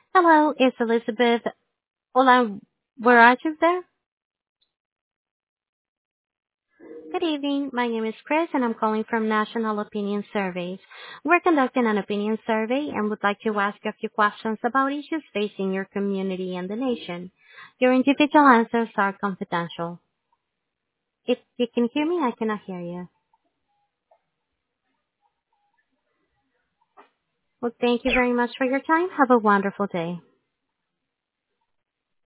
Hello, it's Elizabeth. Hola, where are you there? Good evening. My name is Chris and I'm calling from National Opinion Surveys. We're conducting an opinion survey and would like to ask you a few questions about issues facing your community and the nation. Your individual answers are confidential. If you can hear me, I cannot hear you. Well, thank you very much for your time. Have a wonderful day.